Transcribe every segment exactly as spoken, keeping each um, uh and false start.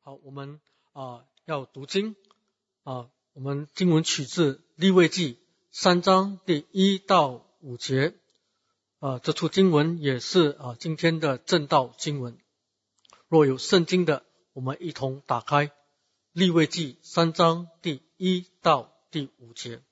好，我们啊、呃、要读经啊、呃，我们经文取自利未记三章第一到五节，啊、呃，这处经文也是啊、呃、今天的正道经文。若有圣经的，我们一同打开利未记三章第一到第五节。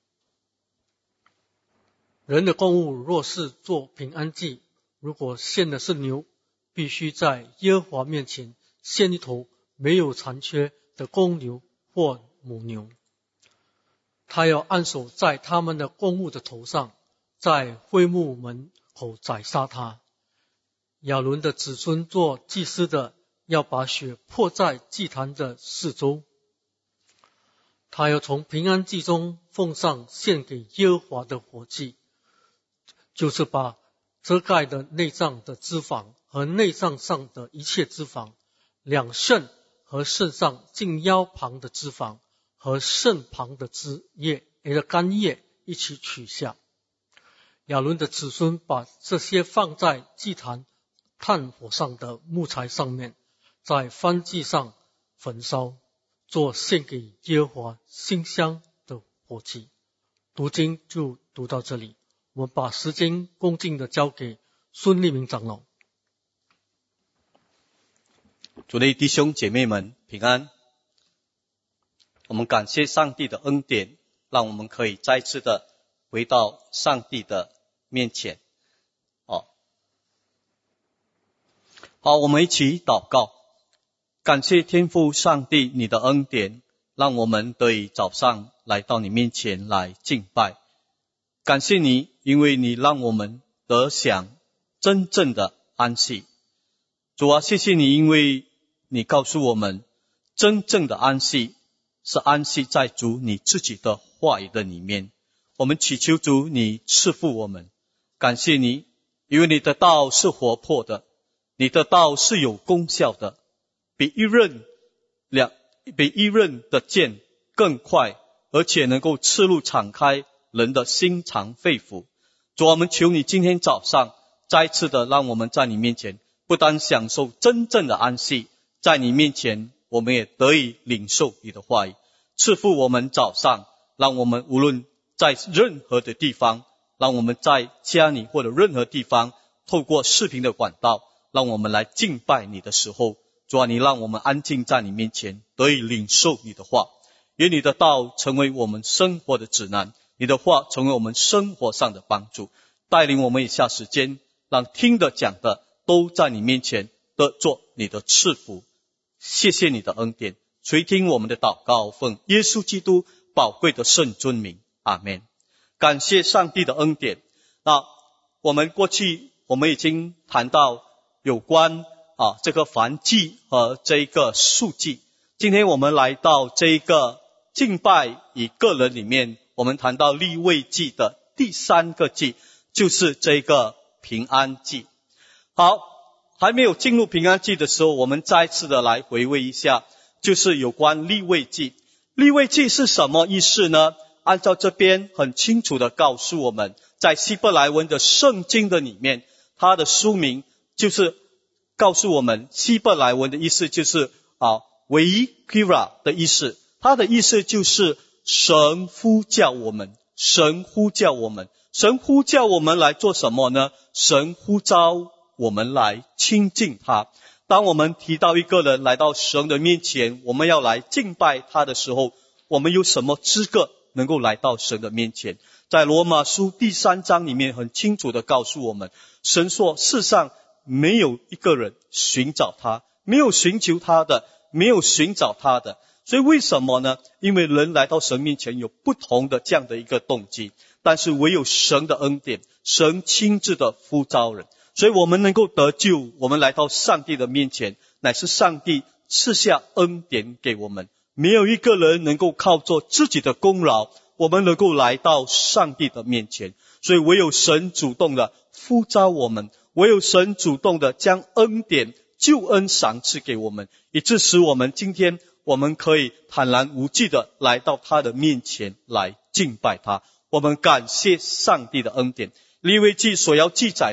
人的供物若是做平安祭，如果献的是牛，必须在耶和华面前献一头没有残缺的公牛或母牛。他要按手在他们的供物的头上，在会幕门口宰杀他。亚伦的子孙做祭司的，要把血泼在祭坛的四周。他要从平安祭中奉上献给耶和华的火祭，就是把遮盖的内脏的脂肪和内脏上的一切脂肪，两肾和肾上近腰旁的脂肪和肾旁的汁液也的干叶一起取下。亚伦的子孙把这些放在祭坛炭火上的木材上面，在燔祭上焚烧，做献给耶和华馨香的火祭。读经就读到这里，我们把时间恭敬地交给孙立明长老。 主内弟兄姐妹们平安。我们感谢上帝的恩典，让我们可以再次的回到上帝的面前。哦，好，我们一起祷告。感谢天父上帝你的恩典，让我们得以早上来到你面前来敬拜。感谢你，因为你让我们得享真正的安息。主啊，谢谢你，因为你告诉我们，真正的安息是安息在主你自己的话语的里面。我们祈求主你赐福我们。感谢你，因为你的道是活泼的，你的道是有功效的，比一刃两比一刃的剑更快，而且能够刺入敞开人的心肠肺腑。主，我们求你今天早上再次的让我们在你面前不单享受真正的安息，在你面前我们也得以领受你的话语。赐福我们早上，让我们无论在任何的地方，让我们在家里或者任何地方，透过视频的管道，让我们来敬拜你的时候，主啊，你让我们安静在你面前，得以领受你的话。愿你的道成为我们生活的指南，你的话成为我们生活上的帮助，带领我们以下时间，让听的讲的都在你面前得做你的赐福。谢谢你的恩典，垂听我们的祷告，奉耶稣基督宝贵的圣尊名，阿们。感谢上帝的恩典。那我们过去我们已经谈到有关啊这个燔祭和这一个赎祭，今天我们来到这一个敬拜与个人里面，我们谈到利未记的第三个祭，就是这个平安祭。好，还没有进入平安祭的时候，我们再次的来回味一下，就是有关利未记。利未记是什么意思呢？按照这边很清楚的告诉我们，在希伯来文的圣经的里面，它的书名就是告诉我们，希伯来文的意思就是啊，Vayikra 的意思，它的意思就是神呼叫我们，神呼叫我们，神呼叫我们来做什么呢？神呼召我们来亲近他。当我们提到一个人来到神的面前，我们要来敬拜他的时候，我们有什么资格能够来到神的面前？在罗马书第三章里面很清楚的告诉我们，神说世上没有一个人寻找他，没有寻求他的，没有寻找他的。所以为什么呢？因为人来到神面前有不同的这样的一个动机，但是唯有神的恩典，神亲自的呼召人，所以我们能够得救，我们来到上帝的面前，乃是上帝赐下恩典给我们。没有一个人能够靠着自己的功劳，我们能够来到上帝的面前，所以唯有神主动的呼召我们，唯有神主动的将恩典救恩赏赐给我们，以致使我们今天我们可以坦然无惧的来到他的面前来敬拜他。我们感谢上帝的恩典。利未记所要记载的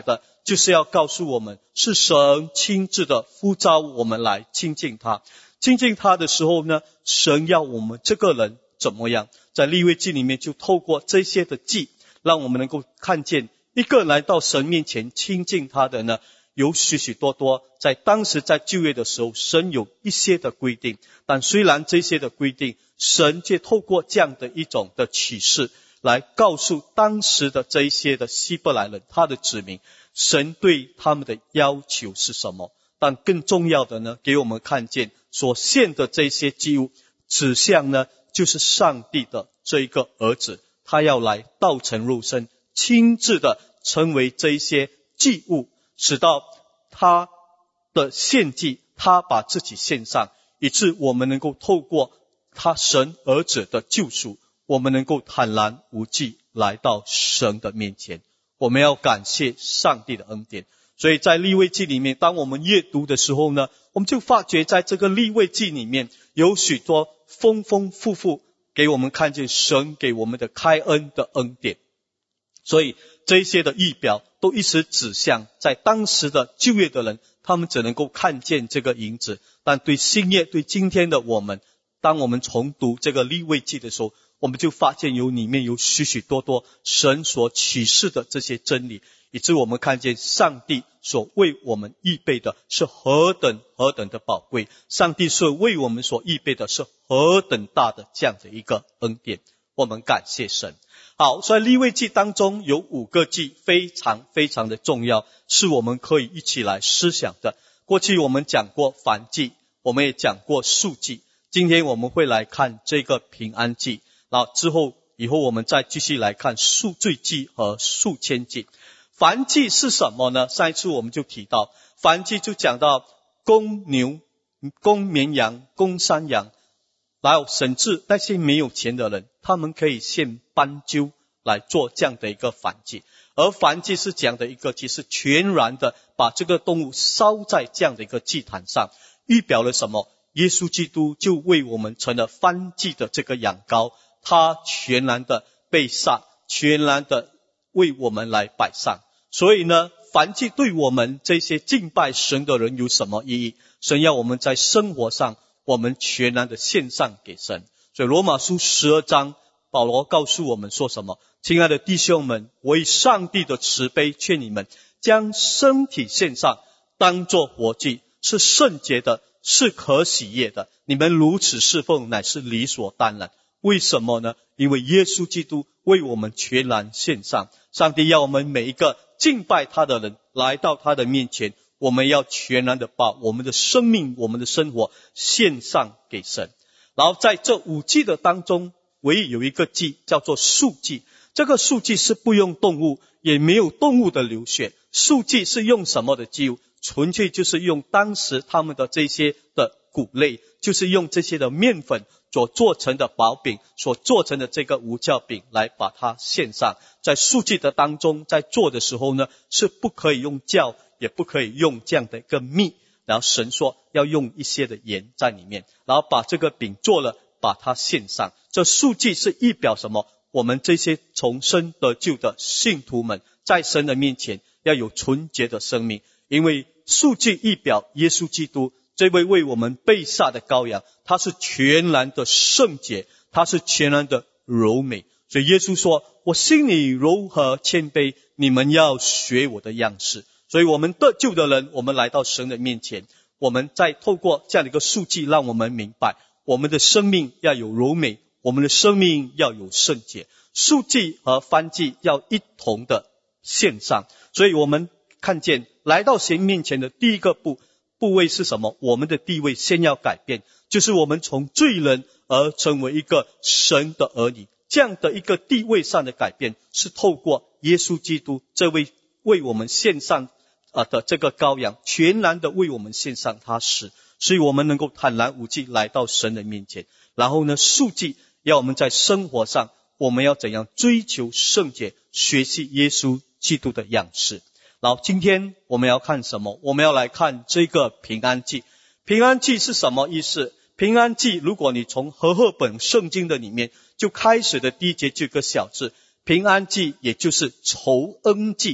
就是要告诉我们，是神亲自的呼召我们来亲近他。亲近他的时候呢，神要我们这个人怎么样？在利未记里面就透过这些的记，让我们能够看见一个来到神面前亲近他的呢，有许许多多。在当时在旧约的时候，神有一些的规定，但虽然这些的规定，神却透过这样的一种的启示来告诉当时的这一些的希伯来人，他的子民，神对他们的要求是什么。但更重要的呢，给我们看见所献的这些祭物指向呢，就是上帝的这一个儿子，他要来道成肉身，亲自的成为这一些祭物，使到他的献祭，他把自己献上，以致我们能够透过他神儿子的救赎，我们能够坦然无惧来到神的面前。我们要感谢上帝的恩典。所以在利未记里面，当我们阅读的时候呢，我们就发觉在这个利未记里面有许多丰丰富富给我们看见神给我们的开恩的恩典。所以这些的预表都一直指向在当时的旧约的人，他们只能够看见这个影子，但对新约对今天的我们，当我们重读这个利未记的时候，我们就发现有里面有许许多多神所启示的这些真理，以致我们看见上帝所为我们预备的是何等何等的宝贵，上帝所为我们所预备的是何等大的这样的一个恩典。我们感谢神。好，所以利未记当中有五个记非常非常的重要，是我们可以一起来思想的。过去我们讲过燔祭，我们也讲过赎祭，今天我们会来看这个平安祭，然后之后以后我们再继续来看赎罪祭和赎愆祭。燔祭是什么呢？上一次我们就提到，燔祭就讲到公牛、公绵羊、公山羊，然后甚至那些没有钱的人，他们可以献斑鸠来做这样的一个燔祭。而燔祭是讲的一个祭，是全然的把这个动物烧在这样的一个祭坛上，预表了什么？耶稣基督就为我们成了燔祭的这个羊羔，他全然的被杀，全然的为我们来摆上。所以呢，燔祭对我们这些敬拜神的人有什么意义？神要我们在生活上我们全然的献上给神。所以罗马书十二章保罗告诉我们说什么？亲爱的弟兄们，我以上帝的慈悲劝你们，将身体献上，当作活祭，是圣洁的，是可喜悦的。你们如此侍奉，乃是理所当然。为什么呢？因为耶稣基督为我们全然献上。上帝要我们每一个敬拜他的人来到他的面前，我们要全然的把我们的生命、我们的生活献上给神。然后在这五祭的当中，唯一有一个祭叫做赎祭。这个赎祭是不用动物，也没有动物的流血。赎祭是用什么的祭物？纯粹就是用当时他们的这些的谷类，就是用这些的面粉所做成的薄饼，所做成的这个无酵饼来把它献上。在赎祭的当中，在做的时候呢，是不可以用酵，也不可以用这样的一个蜜，然后神说要用一些的盐在里面，然后把这个饼做了，把它献上。这赎祭是预表什么？我们这些重生得救的信徒们，在神的面前要有纯洁的生命，因为赎祭预表耶稣基督这位为我们被杀的羔羊，他是全然的圣洁，他是全然的柔美。所以耶稣说，我心里柔和谦卑，你们要学我的样式。所以我们得救的人，我们来到神的面前，我们再透过这样的一个赎祭，让我们明白我们的生命要有柔美，我们的生命要有圣洁。赎祭和燔祭要一同的献上。所以我们看见来到神面前的第一个步部位是什么？我们的地位先要改变，就是我们从罪人而成为一个神的儿女。这样的一个地位上的改变，是透过耶稣基督这位为我们献上的这个羔羊，全然的为我们献上他死，所以我们能够坦然无惧来到神的面前。然后呢，赎祭要我们在生活上，我们要怎样追求圣洁，学习耶稣基督的样式。然后今天我们要看什么？我们要来看这个平安祭。平安祭是什么意思？平安祭，如果你从和合本圣经的里面就开始的第一节就有个小字，平安祭也就是酬恩祭。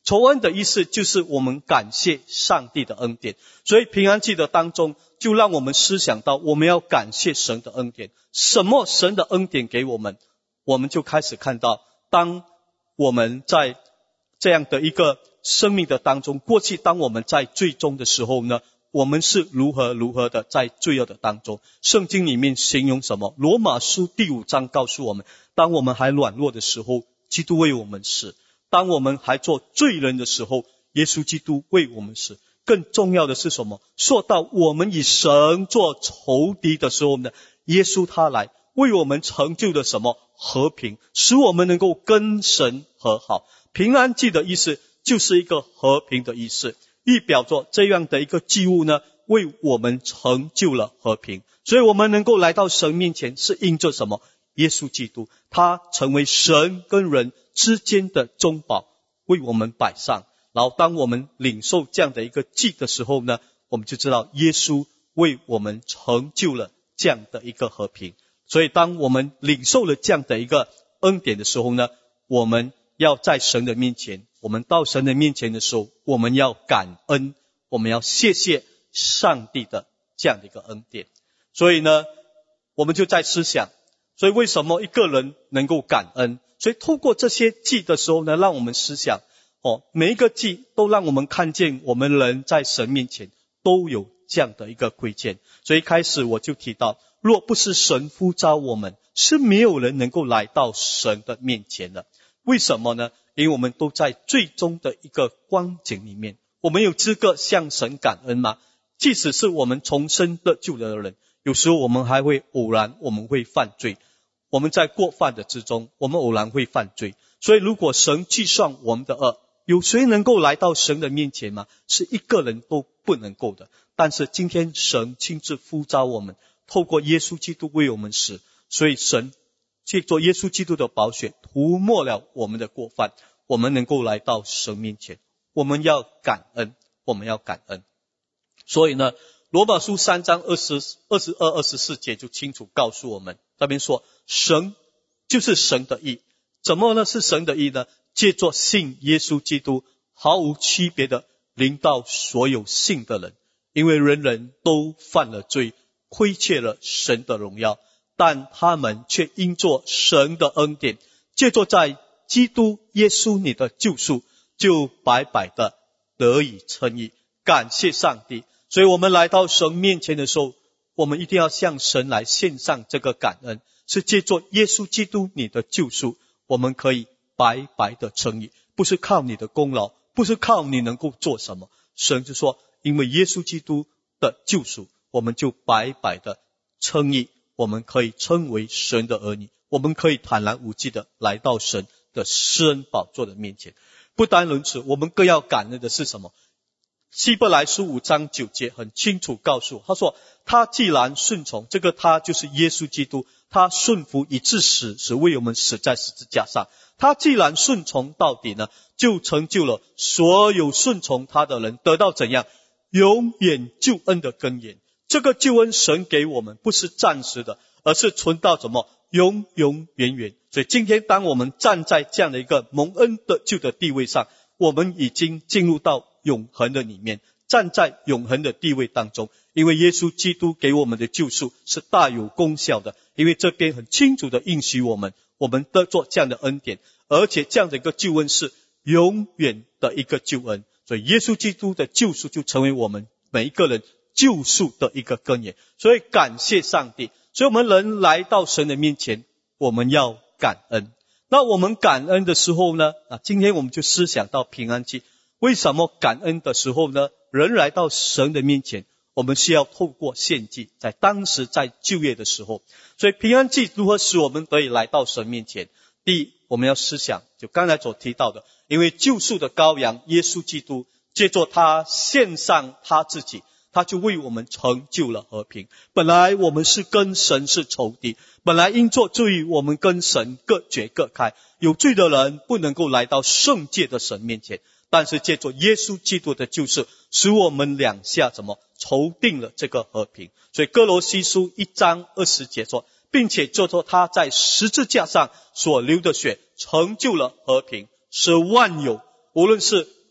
酬恩的意思就是我们感谢上帝的恩典，所以平安祭的当中就让我们思想到我们要感谢神的恩典。什么神的恩典给我们，我们就开始看到，当我们在这样的一个生命的当中，过去当我们在罪中的时候呢，我们是如何如何的在罪恶的当中。圣经里面形容什么？罗马书第五章告诉我们，当我们还软弱的时候，基督为我们死；当我们还做罪人的时候，耶稣基督为我们死。更重要的是什么？说到我们与神做仇敌的时候呢，耶稣他来为我们成就了什么？和平，使我们能够跟神和好。平安祭的意思就是一个和平的意思，预表着这样的一个祭物呢，为我们成就了和平。所以我们能够来到神面前，是因着什么？耶稣基督，他成为神跟人之间的中保，为我们摆上。然后当我们领受这样的一个祭的时候呢，我们就知道耶稣为我们成就了这样的一个和平。所以当我们领受了这样的一个恩典的时候呢，我们要在神的面前，我们到神的面前的时候，我们要感恩，我们要谢谢上帝的这样的一个恩典。所以呢，我们就在思想，所以为什么一个人能够感恩？所以透过这些祭的时候呢，让我们思想哦，每一个祭都让我们看见我们人在神面前都有这样的一个亏欠。所以一开始我就提到，若不是神呼召我们，是没有人能够来到神的面前的。为什么呢？因为我们都在最终的一个光景里面，我们有资格向神感恩吗？即使是我们重生得救的人，有时候我们还会偶然我们会犯罪，我们在过犯的之中，我们偶然会犯罪。所以如果神计算我们的恶，有谁能够来到神的面前吗？是一个人都不能够的。但是今天神亲自呼召我们，透过耶稣基督为我们死，所以神借着耶稣基督的宝血涂抹了我们的过犯，我们能够来到神面前。我们要感恩，我们要感恩。所以呢，罗马书三章二十二十二二十四节就清楚告诉我们，那边说神就是神的义。怎么呢是神的义呢？借着信耶稣基督，毫无区别的临到所有信的人。因为人人都犯了罪，亏欠了神的荣耀，但他们却因着神的恩典，借着在基督耶稣你的救赎，就白白的得以称义。感谢上帝。所以我们来到神面前的时候，我们一定要向神来献上这个感恩，是借着耶稣基督你的救赎，我们可以白白的称义，不是靠你的功劳，不是靠你能够做什么。神就说，因为耶稣基督的救赎，我们就白白的称义，我们可以称为神的儿女，我们可以坦然无惧的来到神的施恩宝座的面前。不单如此，我们更要感恩的是什么？希伯来书五章九节很清楚告诉，他说他既然顺从，这个他就是耶稣基督，他顺服以致死，是为我们死在十字架上。他既然顺从到底呢，就成就了所有顺从他的人得到怎样永远救恩的根源。这个救恩神给我们不是暂时的，而是存到什么永永远远。所以今天当我们站在这样的一个蒙恩得救的地位上，我们已经进入到永恒的里面，站在永恒的地位当中。因为耶稣基督给我们的救赎是大有功效的，因为这边很清楚的应许我们，我们得做这样的恩典，而且这样的一个救恩是永远的一个救恩。所以耶稣基督的救赎就成为我们每一个人救赎的一个根源。所以感谢上帝。所以我们人来到神的面前，我们要感恩。那我们感恩的时候呢，啊，今天我们就思想到平安祭。为什么感恩的时候呢，人来到神的面前，我们需要透过献祭，在当时在旧约的时候。所以平安祭如何使我们得以来到神面前？第一，我们要思想就刚才所提到的，因为救赎的羔羊耶稣基督，借着他献上他自己，他就为我们成就了和平。本来我们是跟神是仇敌，本来因做罪我们跟神各绝各开，有罪的人不能够来到圣洁的神面前。但是借着耶稣基督的救赎，使我们两下怎么筹定了这个和平。所以哥罗西书一章二十节说，并且借着他在十字架上所流的血，成就了和平，使万有无论是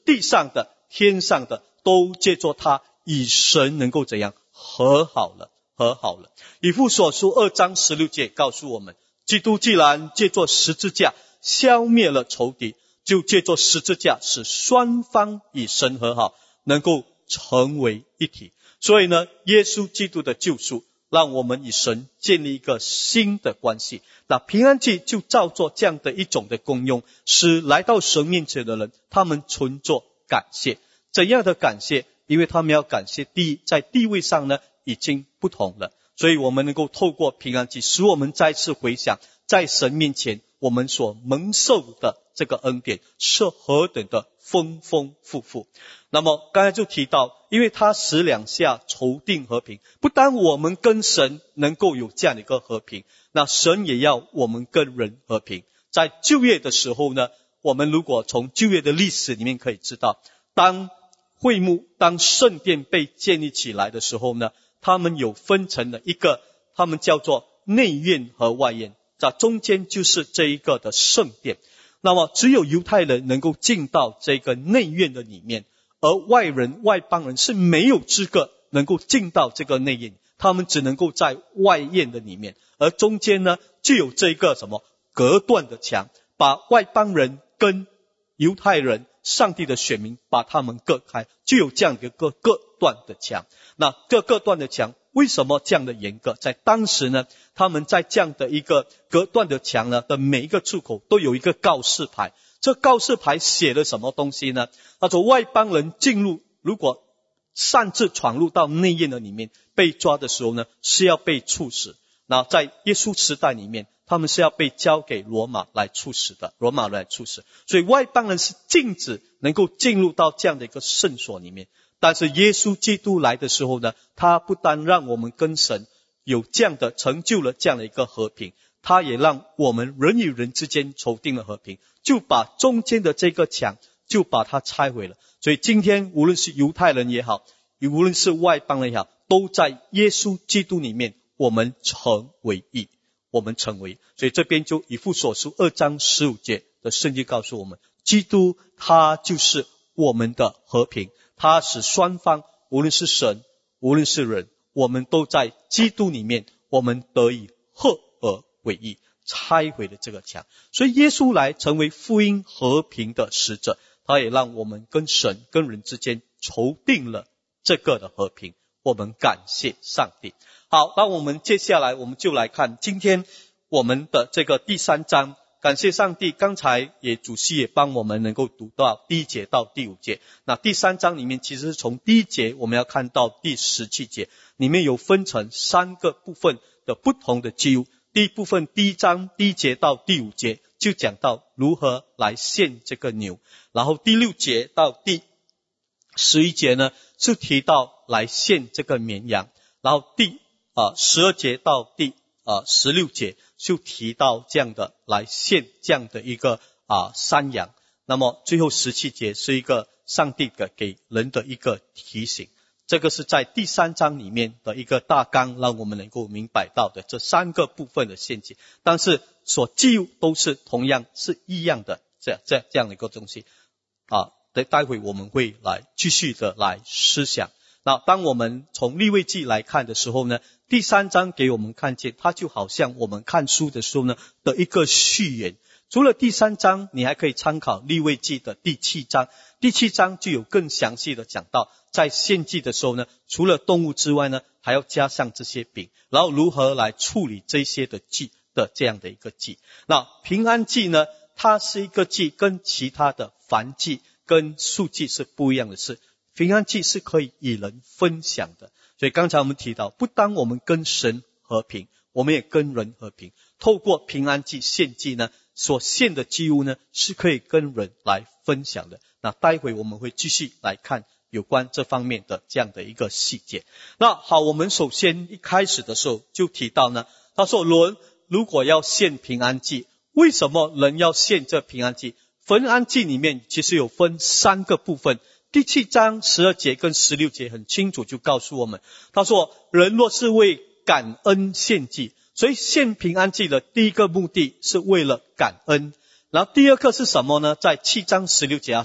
地上的、天上的，都借着他与神能够怎样和好了，和好了。以弗所书二章十六节告诉我们，基督既然借着十字架消灭了仇敌，就借着十字架使双方与神和好，能够成为一体。所以呢，耶稣基督的救赎让我们与神建立一个新的关系。那平安祭就照做这样的一种的功用，使来到神面前的人，他们存着感谢。怎样的感谢？因为他们要感谢，第一，在地位上呢已经不同了，所以我们能够透过平安祭，使我们再次回想，在神面前我们所蒙受的这个恩典是何等的丰丰富富。那么刚才就提到，因为他使两下筹定和平，不单我们跟神能够有这样的一个和平，那神也要我们跟人和平。在旧约的时候呢，我们如果从旧约的历史里面可以知道，当会幕、当圣殿被建立起来的时候呢，他们有分成了一个，他们叫做内院和外院，在中间就是这一个的圣殿。那么只有犹太人能够进到这个内院的里面，而外人、外邦人是没有资格能够进到这个内院，他们只能够在外院的里面。而中间呢，就有这个什么隔断的墙，把外邦人跟犹太人、上帝的选民把他们隔开，就有这样一个隔断的墙。那这隔断的墙为什么这样的严格？在当时呢，他们在这样的一个隔断的墙呢的每一个出口都有一个告示牌。这告示牌写了什么东西呢？他说外邦人进入，如果擅自闯入到内院的里面被抓的时候呢，是要被处死。那在耶稣时代里面，他们是要被交给罗马来处死的，罗马来处死。所以外邦人是禁止能够进入到这样的一个圣所里面。但是耶稣基督来的时候呢，他不单让我们跟神有这样的成就了这样的一个和平，他也让我们人与人之间筹定了和平，就把中间的这个墙就把它拆毁了。所以今天无论是犹太人也好，无论是外邦人也好，都在耶稣基督里面我们成为一，我们成为。所以这边就以弗所书二章十五节的圣经告诉我们，基督他就是我们的和平，他使双方无论是神无论是人，我们都在基督里面我们得以合而为一，拆毁了这个墙。所以耶稣来成为福音和平的使者，他也让我们跟神跟人之间筹定了这个的和平，我们感谢上帝。好，那我们接下来我们就来看今天我们的这个第三章。感谢上帝，刚才也主席也帮我们能够读到第一节到第五节。那第三章里面其实是从第一节我们要看到第十七节，里面有分成三个部分的不同的记录。第一部分第一章第一节到第五节就讲到如何来献这个牛，然后第六节到第十一节呢是提到来献这个绵羊，然后第啊十二节到第啊十六节就提到这样的来献这样的一个啊山羊。那么最后十七节是一个上帝的给人的一个提醒。这个是在第三章里面的一个大纲，让我们能够明白到的这三个部分的献祭，但是所记录都是同样是一样的这样这这样的一个东西啊。待会我们会来继续的来思想。那当我们从利未记来看的时候呢，第三章给我们看见它就好像我们看书的时候呢的一个序言。除了第三章，你还可以参考利未记的第七章，第七章就有更详细的讲到在献祭的时候呢，除了动物之外呢，还要加上这些饼，然后如何来处理这些的祭的这样的一个祭。那平安祭呢，它是一个祭，跟其他的燔祭跟素祭是不一样的是，平安祭是可以与人分享的。所以刚才我们提到，不当我们跟神和平，我们也跟人和平。透过平安祭献祭呢，所献的祭物呢是可以跟人来分享的。那待会我们会继续来看有关这方面的这样的一个细节。那好，我们首先一开始的时候就提到呢，他说人如果要献平安祭，为什么人要献这平安祭？平安祭里面其实有分三个部分。第七章十二节跟十六节很清楚就告诉我们，他说人若是为感恩献祭，所以献平安祭的第一个目的是为了感恩。然后第二个是什么呢？在七章十六节他说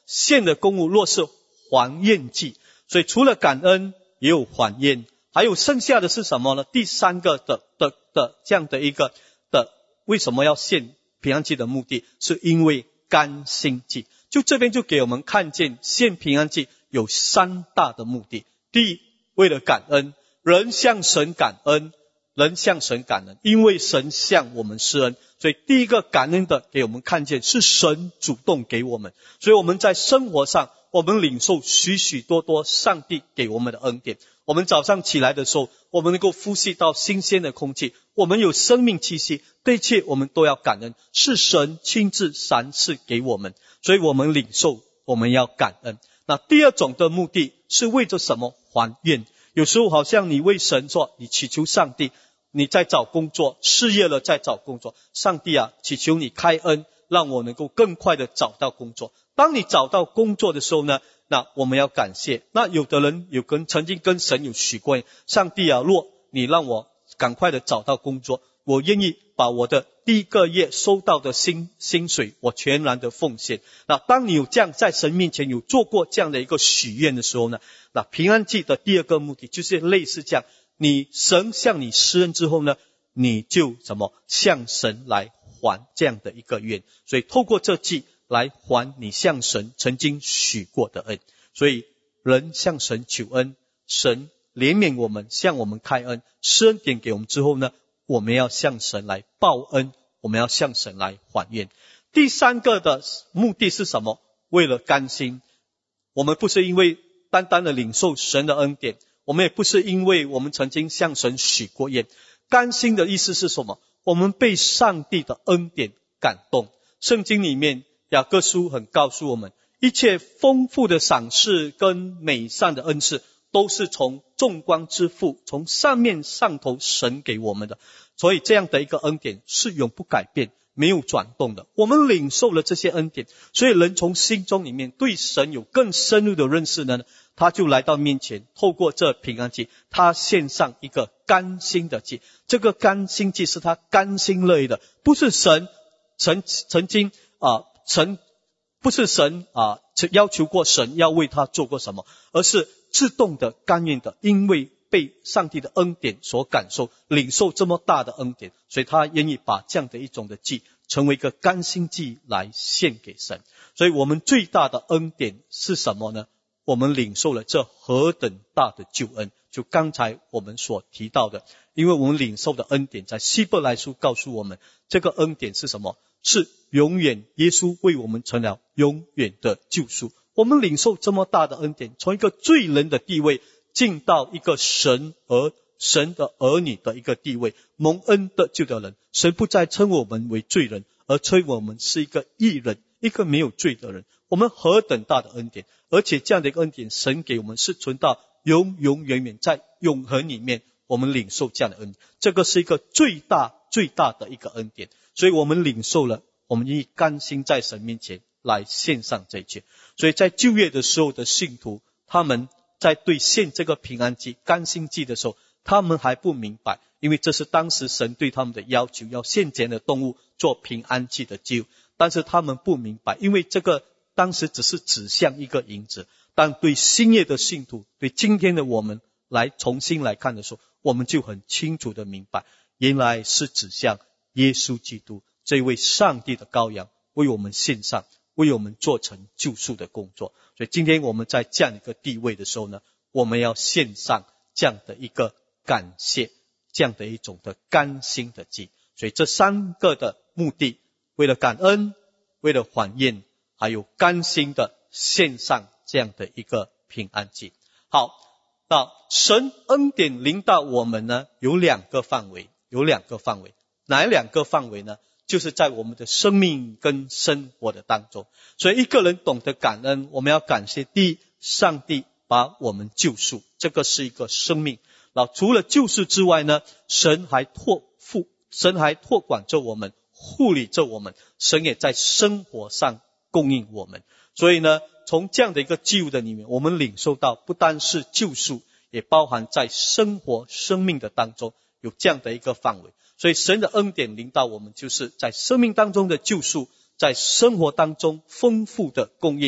献的供物若是还愿祭，所以除了感恩也有还愿，还有剩下的是什么呢？第三个的的的这样的一个的为什么要献平安祭的目的，是因为甘心祭。就这边就给我们看见献平安祭有三大的目的。第一，为了感恩，人向神感恩，人向神感恩，因为神向我们施恩，所以第一个感恩的给我们看见是神主动给我们，所以我们在生活上我们领受许许多多上帝给我们的恩典。我们早上起来的时候，我们能够呼吸到新鲜的空气，我们有生命气息，这一切我们都要感恩，是神亲自赏赐给我们，所以我们领受，我们要感恩。那第二种的目的是为着什么？还愿。有时候好像你为神做，你祈求上帝，你在找工作，失业了在找工作，上帝啊，祈求你开恩，让我能够更快的找到工作。当你找到工作的时候呢，那我们要感谢。那有的人有跟曾经跟神有许过，上帝啊，若你让我赶快的找到工作，我愿意把我的第一个月收到的薪薪水我全然的奉献。那当你有这样在神面前有做过这样的一个许愿的时候呢，那平安祭的第二个目的就是类似这样，你神向你施恩之后呢，你就什么向神来还这样的一个愿，所以透过这祭来还你向神曾经许过的恩。所以人向神求恩，神怜悯我们，向我们开恩，施恩典给我们之后呢，我们要向神来报恩，我们要向神来还愿。第三个的目的是什么？为了甘心。我们不是因为单单的领受神的恩典，我们也不是因为我们曾经向神许过愿。甘心的意思是什么？我们被上帝的恩典感动。圣经里面雅各书很告诉我们，一切丰富的赏赐跟美善的恩赐都是从众光之父，从上面上头神给我们的。所以这样的一个恩典是永不改变，没有转动的。我们领受了这些恩典，所以人从心中里面对神有更深入的认识呢，他就来到面前，透过这平安祭，他献上一个甘心的祭。这个甘心祭是他甘心乐意的，不是神曾曾经啊神不是神啊要求过神要为他做过什么，而是自动的甘愿的，因为被上帝的恩典所感受，领受这么大的恩典，所以他愿意把这样的一种的祭成为一个甘心祭来献给神。所以我们最大的恩典是什么呢？我们领受了这何等大的救恩，就刚才我们所提到的，因为我们领受的恩典，在希伯来书告诉我们，这个恩典是什么？是永远，耶稣为我们成了永远的救赎。我们领受这么大的恩典，从一个罪人的地位进到一个神儿神的儿女的一个地位，蒙恩得救的人，神不再称我们为罪人，而称我们是一个义人，一个没有罪的人。我们何等大的恩典，而且这样的一个恩典神给我们是存到永永远远，在永恒里面我们领受这样的恩典，这个是一个最大最大的一个恩典。所以我们领受了，我们愿意甘心在神面前来献上这一切。所以在旧约的时候的信徒，他们在对献这个平安祭甘心祭的时候，他们还不明白，因为这是当时神对他们的要求，要献这样的动物做平安祭的祭物。但是他们不明白，因为这个当时只是指向一个影子，但对新约的信徒，对今天的我们来重新来看的时候，我们就很清楚的明白，原来是指向耶稣基督这位上帝的羔羊，为我们献上，为我们做成救赎的工作。所以今天我们在这样一个地位的时候呢，我们要献上这样的一个感谢，这样的一种的甘心的祭。所以这三个的目的，为了感恩，为了还愿，还有甘心的献上这样的一个平安祭。好，那神恩典临到我们呢，有两个范围，有两个范围。哪两个范围呢？就是在我们的生命跟生活的当中。所以一个人懂得感恩，我们要感谢第一，上帝把我们救赎，这个是一个生命。然后除了救赎之外呢，神还托付，神还托管着我们，护理着我们，神也在生活上供应我们。所以呢，从这样的一个祭物的里面，我们领受到不单是救赎，也包含在生活生命的当中有这样的一个范围。所以神的恩典临到我们，就是在生命当中的救赎，在生活当中丰富的供应，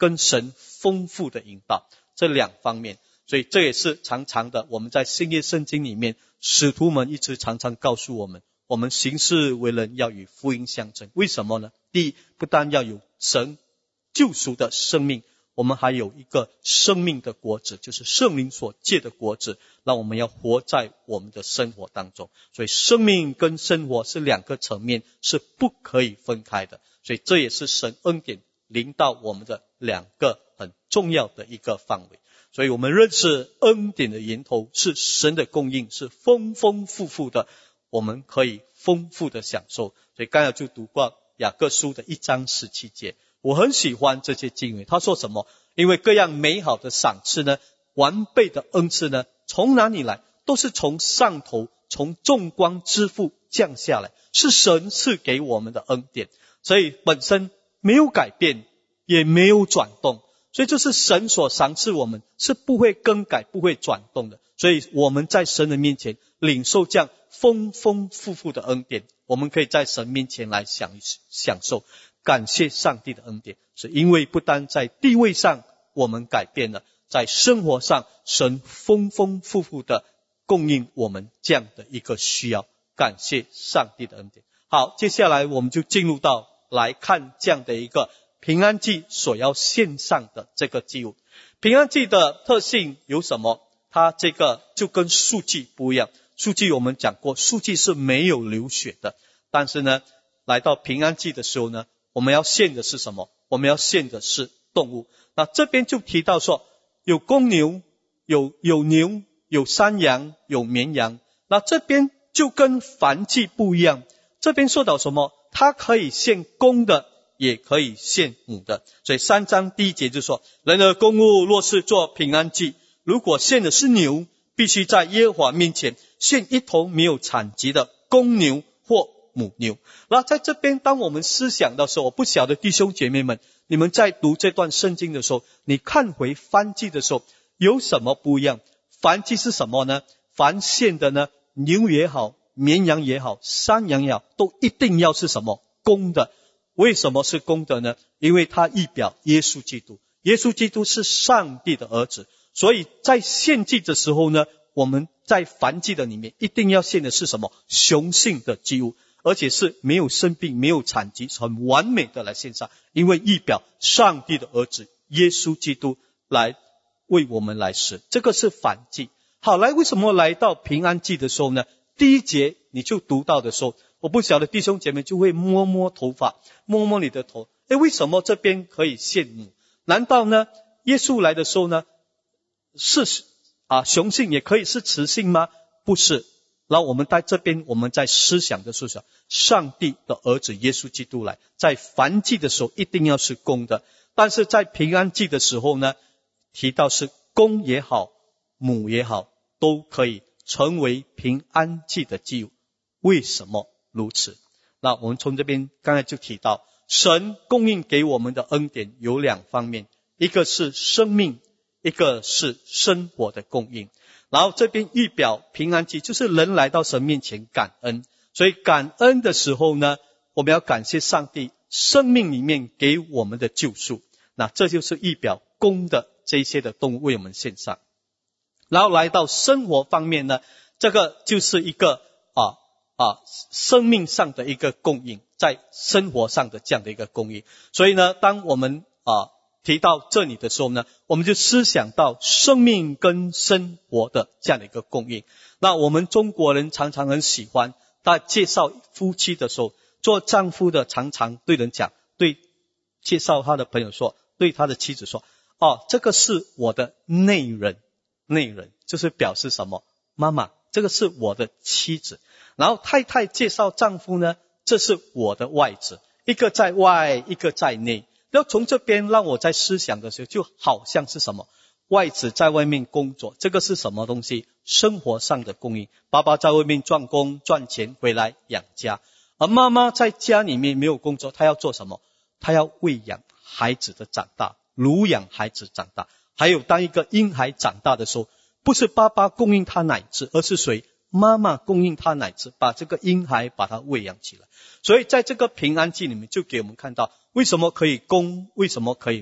跟神丰富的引导，这两方面。所以这也是常常的，我们在新约圣经里面，使徒们一直常常告诉我们，我们行事为人要与福音相称。为什么呢？第一，不但要有神救赎的生命，我们还有一个生命的果子，就是圣灵所结的果子，那我们要活在我们的生活当中。所以生命跟生活是两个层面，是不可以分开的。所以这也是神恩典临到我们的两个很重要的一个范围。所以我们认识恩典的源头是神的供应，是丰丰富富的，我们可以丰富的享受。所以刚才就读过雅各书的一章十七节，我很喜欢这些经文。他说什么？因为各样美好的赏赐呢，完备的恩赐呢，从哪里来？都是从上头，从众光之父降下来，是神赐给我们的恩典。所以本身没有改变，也没有转动。所以就是神所赏赐我们，是不会更改，不会转动的。所以我们在神的面前领受这样丰丰富富的恩典，我们可以在神面前来享享受，感谢上帝的恩典。是因为不单在地位上我们改变了，在生活上神丰丰富富的供应我们这样的一个需要，感谢上帝的恩典。好，接下来我们就进入到来看这样的一个平安祭所要献上的这个祭物。平安祭的特性有什么？它这个就跟素祭不一样。素祭我们讲过，素祭是没有流血的，但是呢，来到平安祭的时候呢，我们要献的是什么？我们要献的是动物。那这边就提到说，有公牛，有有牛，有山羊，有绵羊。那这边就跟燔祭不一样，这边说到什么？它可以献公的，也可以献母的。所以三章第一节就说，人的公物若是做平安祭，如果献的是牛，必须在耶和华面前献一头没有产疾的公牛或母牛。那在这边当我们思想的时候，我不晓得弟兄姐妹们，你们在读这段圣经的时候，你看回燔祭的时候有什么不一样？燔祭是什么呢？凡献的呢，牛也好，绵羊也好，山羊也好，都一定要是什么？公的。为什么是公的呢？因为它预表耶稣基督，耶稣基督是上帝的儿子。所以在献祭的时候呢，我们在燔祭的里面一定要献的是什么？雄性的祭物，而且是没有生病，没有产疾，很完美的来献上，因为预表上帝的儿子耶稣基督来为我们来死，这个是燔祭。好，来为什么来到平安祭的时候呢？第一节你就读到的时候，我不晓得弟兄姐妹就会摸摸头发，摸摸你的头，诶，为什么这边可以献母？难道呢耶稣来的时候呢是啊雄性也可以是雌性吗？不是。然后我们在这边我们在思想的时候，上帝的儿子耶稣基督来，在燔祭的时候一定要是公的，但是在平安祭的时候呢，提到是公也好，母也好，都可以成为平安祭的祭物。为什么如此？那我们从这边刚才就提到，神供应给我们的恩典有两方面，一个是生命，一个是生活的供应。然后这边预表平安祭，就是人来到神面前感恩。所以感恩的时候呢，我们要感谢上帝生命里面给我们的救赎。那这就是预表公的这一些的动物为我们献上。然后来到生活方面呢，这个就是一个啊啊生命上的一个供应，在生活上的这样的一个供应。所以呢，当我们啊提到这里的时候呢，我们就思想到生命跟生活的这样的一个供应。那我们中国人常常很喜欢在介绍夫妻的时候，做丈夫的常常对人讲，对介绍他的朋友说，对他的妻子说，哦，这个是我的内人，内人就是表示什么？妈妈，这个是我的妻子。然后太太介绍丈夫呢，这是我的外子，一个在外，一个在内。要从这边让我在思想的时候，就好像是什么？外子在外面工作，这个是什么东西？生活上的供应。爸爸在外面赚工赚钱回来养家，而妈妈在家里面没有工作，她要做什么？她要喂养孩子的长大，乳养孩子长大。还有当一个婴孩长大的时候，不是爸爸供应他奶汁，而是谁？妈妈供应他奶汁，把这个婴孩把他喂养起来。所以在这个平安祭里面就给我们看到，为什么可以公，为什么可以母？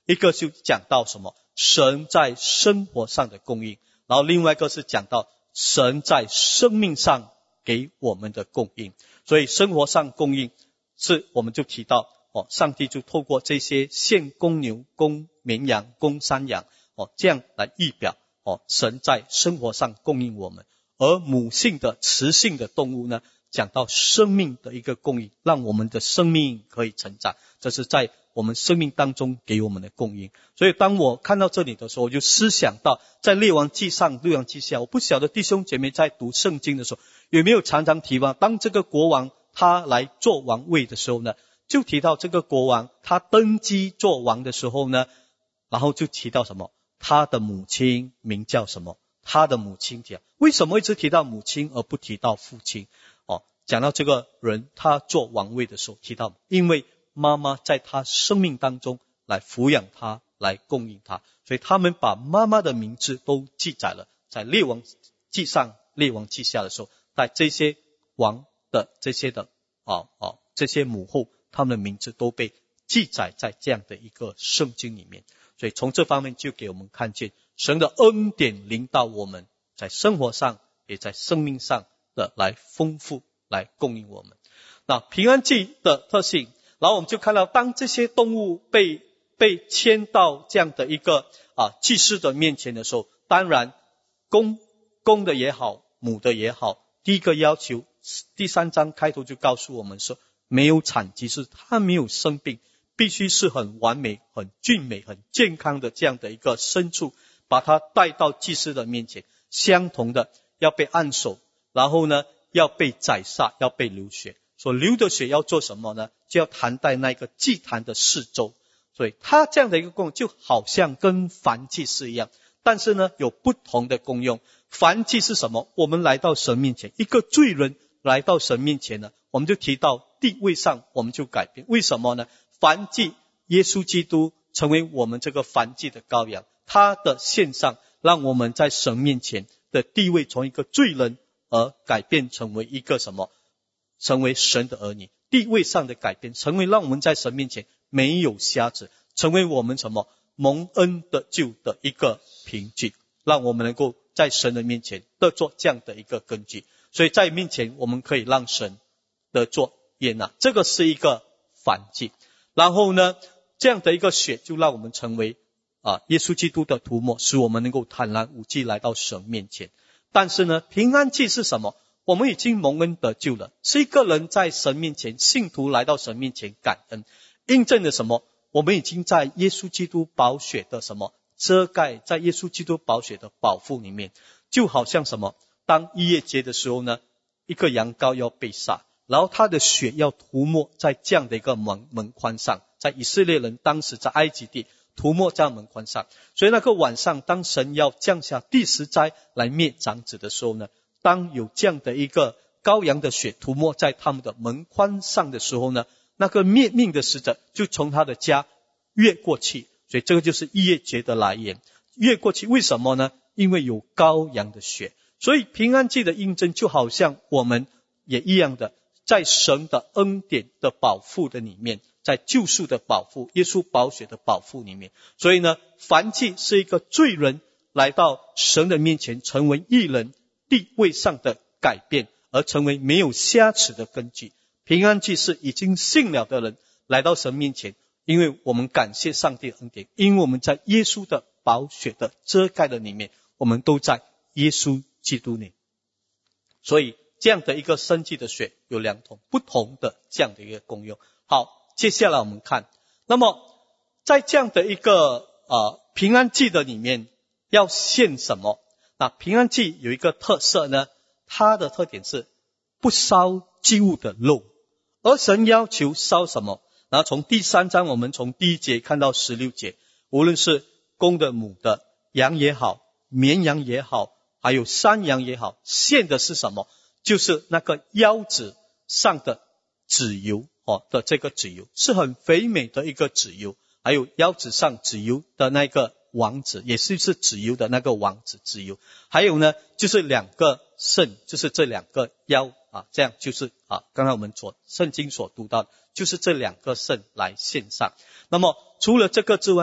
一个就讲到什么？神在生活上的供应，然后另外一个是讲到神在生命上给我们的供应。所以生活上供应是我们就提到哦，上帝就透过这些献公牛、公绵羊、公山羊哦，这样来预表哦，神在生活上供应我们。而母性的雌性的动物呢，讲到生命的一个供应，让我们的生命可以成长，这是在我们生命当中给我们的供应。所以当我看到这里的时候，我就思想到在列王记上、列王记下，我不晓得弟兄姐妹在读圣经的时候有没有常常提到，当这个国王他来做王位的时候呢，就提到这个国王他登基做王的时候呢，然后就提到什么？他的母亲名叫什么？他的母亲讲，为什么一直提到母亲而不提到父亲？哦，讲到这个人他做王位的时候提到，因为妈妈在他生命当中来抚养他，来供应他，所以他们把妈妈的名字都记载了，在列王记上、列王记下的时候，在这些王的这些的哦哦这些母后，他们的名字都被记载在这样的一个圣经里面。所以从这方面就给我们看见神的恩典临到我们，在生活上也在生命上的来丰富，来供应我们。那平安祭的特性，然后我们就看到当这些动物被被牵到这样的一个啊祭司的面前的时候，当然公公的也好，母的也好，第一个要求第三章开头就告诉我们说，没有产疾，是他没有生病，必须是很完美、很俊美、很健康的这样的一个牲畜，把它带到祭司的面前。相同的要被按手，然后呢要被宰杀，要被流血。所流的血要做什么呢？就要弹在那个祭坛的四周。所以它这样的一个功用就好像跟燔祭是一样，但是呢有不同的功用。燔祭是什么？我们来到神面前，一个罪人来到神面前呢，我们就提到地位上我们就改变。为什么呢？燔祭，耶稣基督成为我们这个燔祭的羔羊，他的献上让我们在神面前的地位从一个罪人而改变成为一个什么？成为神的儿女。地位上的改变，成为让我们在神面前没有瑕疵，成为我们什么？蒙恩的救的一个凭据，让我们能够在神的面前得做这样的一个根据。所以在面前我们可以让神得做悦纳，这个是一个燔祭。然后呢，这样的一个血就让我们成为啊耶稣基督的涂抹，使我们能够坦然无惧来到神面前。但是呢，平安祭是什么？我们已经蒙恩得救了，是一个人在神面前，信徒来到神面前感恩，印证了什么？我们已经在耶稣基督宝血的什么遮盖，在耶稣基督宝血的保护里面。就好像什么？当逾越节的时候呢，一个羊羔要被杀，然后他的血要涂抹在这样的一个门门框上，在以色列人当时在埃及地涂抹在门框上。所以那个晚上，当神要降下第十灾来灭长子的时候呢，当有这样的一个羔羊的血涂抹在他们的门框上的时候呢，那个灭命的使者就从他的家越过去。所以这个就是逾越节的来源。越过去为什么呢？因为有羔羊的血。所以平安祭的印证就好像我们也一样的，在神的恩典的保护的里面，在救赎的保护，耶稣宝血的保护里面。所以呢，燔祭是一个罪人来到神的面前成为义人地位上的改变，而成为没有瑕疵的根据。平安祭是已经信了的人来到神面前，因为我们感谢上帝的恩典，因为我们在耶稣的宝血的遮盖的里面，我们都在耶稣基督里。所以这样的一个生祭的血有两种不同的这样的一个功用。好，接下来我们看，那么在这样的一个呃平安祭的里面要献什么？那平安祭有一个特色呢，它的特点是不烧祭物的肉，而神要求烧什么？然后从第三章我们从第一节看到十六节，无论是公的母的羊也好，绵羊也好，还有山羊也好，献的是什么？就是那个腰子上的脂油哦的这个脂油，是很肥美的一个脂油，还有腰子上脂油的那个王子，也是是脂油的那个王子脂油，还有呢就是两个肾，就是这两个腰啊，这样就是啊刚才我们所圣经所读到的，就是这两个肾来献上。那么除了这个之外呢，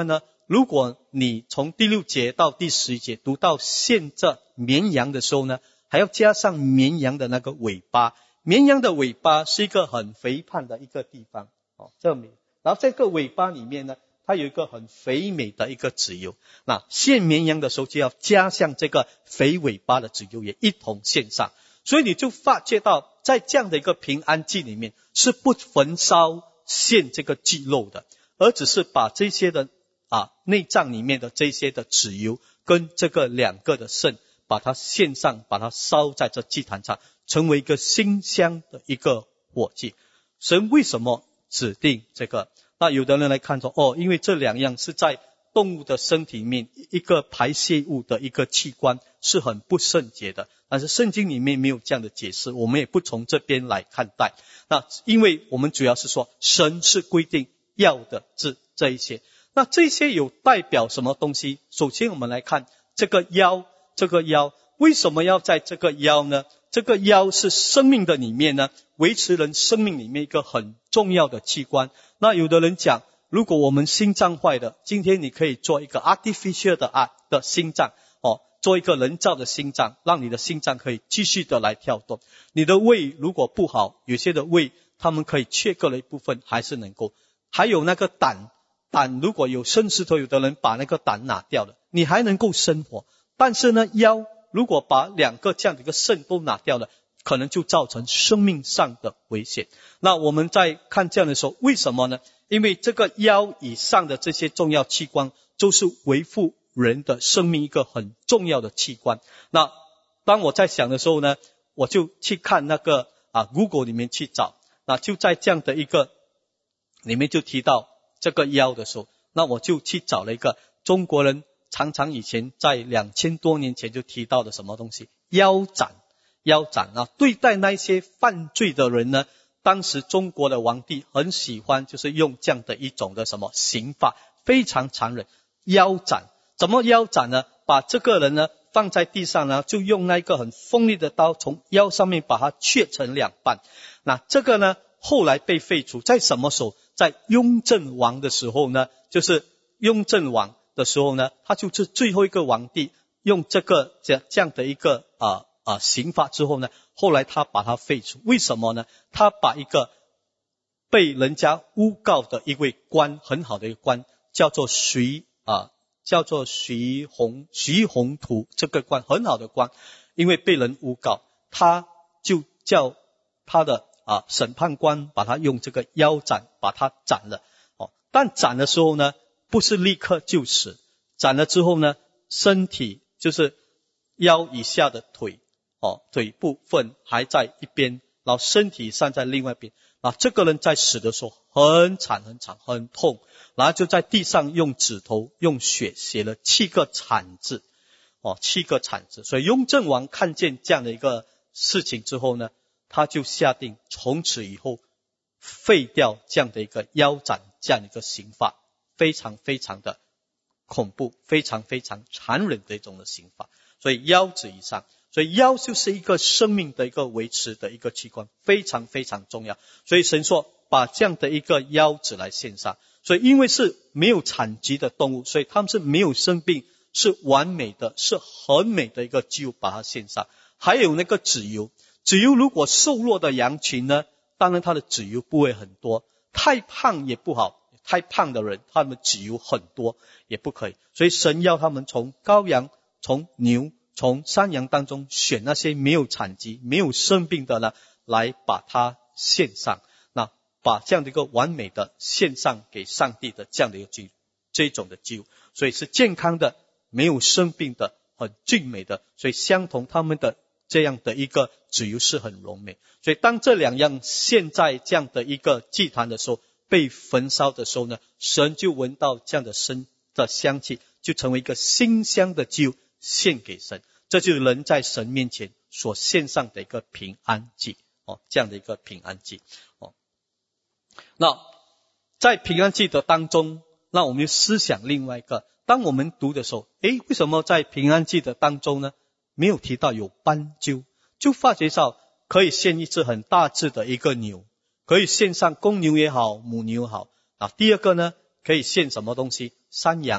如果你从第六节到第十一节读到献这绵羊的时候呢，还要加上绵羊的那个尾巴。绵羊的尾巴是一个很肥胖的一个地方，哦，这个然后这个尾巴里面呢，它有一个很肥美的一个脂油。那献绵羊的时候就要加上这个肥尾巴的脂油也一同献上。所以你就发觉到，在这样的一个平安祭里面，是不焚烧献这个祭肉的，而只是把这些的啊内脏里面的这些的脂油跟这个两个的肾，把它献上，把它烧在这祭坛上，成为一个馨香的一个火祭。神为什么指定这个？那有的人来看说，哦，因为这两样是在动物的身体里面一个排泄物的一个器官，是很不圣洁的。但是圣经里面没有这样的解释，我们也不从这边来看待。那因为我们主要是说，神是规定要的这这一些。那这些有代表什么东西？首先我们来看这个腰，这个腰为什么要在这个腰呢？这个腰是生命的里面呢，维持人生命里面一个很重要的器官。那有的人讲，如果我们心脏坏的，今天你可以做一个 artificial 的啊的心脏，哦，做一个人造的心脏，让你的心脏可以继续的来跳动。你的胃如果不好，有些的胃他们可以切割了一部分还是能够。还有那个胆，胆如果有生石头，有的人把那个胆拿掉了，你还能够生活。但是呢，腰如果把两个这样的一个肾都拿掉了，可能就造成生命上的危险。那我们在看这样的时候，为什么呢？因为这个腰以上的这些重要器官都是维护人的生命一个很重要的器官。那当我在想的时候呢，我就去看那个啊 Google 里面去找，那就在这样的一个里面就提到这个腰的时候，那我就去找了一个中国人常常以前在两千多年前就提到的什么东西，腰斩。腰斩啊，对待那些犯罪的人呢，当时中国的皇帝很喜欢就是用这样的一种的什么刑罚，非常残忍，腰斩。怎么腰斩呢？把这个人呢放在地上呢，就用那个很锋利的刀从腰上面把它切成两半。那这个呢后来被废除，在什么时候？在雍正王的时候呢，就是雍正王的时候呢，他就是最后一个皇帝，用这个这这样的一个啊啊刑罚之后呢，后来他把它废除。为什么呢？他把一个被人家诬告的一位官，很好的一个官，叫做徐啊，叫做徐宏徐宏图，这个官很好的官，因为被人诬告，他就叫他的啊审判官把他用这个腰斩把他斩了。哦，但斩的时候呢，不是立刻就死，斩了之后呢，身体就是腰以下的腿哦，腿部分还在一边，然后身体上在另外一边。啊，这个人在死的时候很惨很惨很痛，然后就在地上用指头用血写了七个惨字，哦，七个惨字。所以雍正王看见这样的一个事情之后呢，他就下定从此以后废掉这样的一个腰斩这样的一个刑罚，非常非常的恐怖，非常非常残忍的一种的刑罚。所以腰子以上，所以腰就是一个生命的一个维持的一个器官，非常非常重要。所以神说把这样的一个腰子来献上。所以因为是没有残疾的动物，所以他们是没有生病，是完美的，是很美的一个肌肉，把它献上。还有那个脂油，脂油如果瘦弱的羊群呢，当然它的脂油不会很多，太胖也不好，太胖的人他们脂油很多也不可以。所以神要他们从羔羊从牛从山羊当中选那些没有残疾没有生病的呢，来把它献上。那把这样的一个完美的献上给上帝的这样的一个祭，这种的祭物，所以是健康的没有生病的很俊美的，所以相同他们的这样的一个脂油是很柔美。所以当这两样献在这样的一个祭坛的时候，被焚烧的时候呢，神就闻到这样的生的香气，就成为一个馨香的祭物献给神。这就是人在神面前所献上的一个平安祭哦，这样的一个平安祭哦。那在平安祭的当中，那我们就思想另外一个，当我们读的时候，诶，为什么在平安祭的当中呢，没有提到有斑鸠？就发觉到可以献一只很大只的一个牛，可以献上公牛也好母牛也好啊。第二个呢，可以献什么东西？山羊